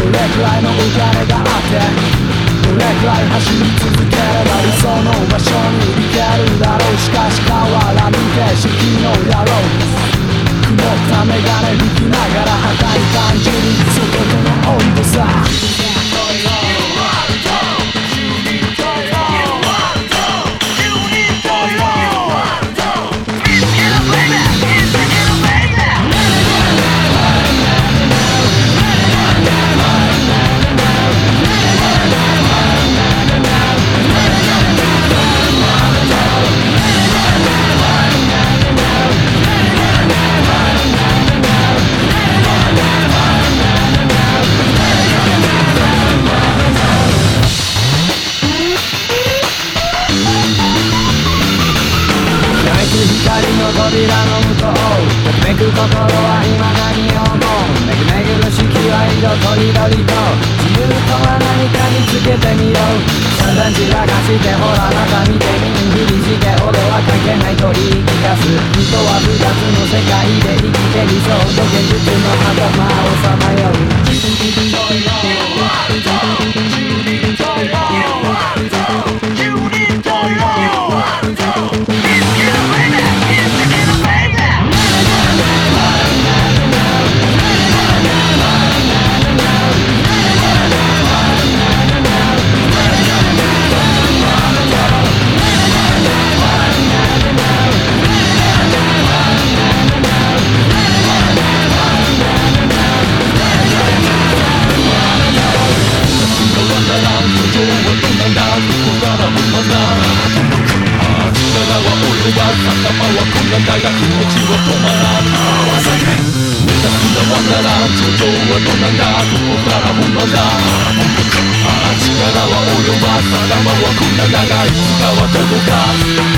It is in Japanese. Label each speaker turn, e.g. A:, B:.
A: どれくらいのお金があってどれくらい走り続ければ理想の場所に行けるだろう。しかし変わらぬ景色の野郎、曇ったメガネ拭きながら破壊感じる外との温度さ。光の扉の向こうときめく心は今何を思う。めぐめぐる四季は色とりどりと自由とは何か見つけてみよう。散々散らかしてほらまた見てみんふりして俺は関係ないと言い聞かす。人は二つの世界で生きて理想と現実の頭をさまよう。頭はこんなだが気持ちを止まらぬ。目指すのはなら頂上はどんなんだ、どこから本番だ。力は及ばず頭はこんなだがいつかはどこか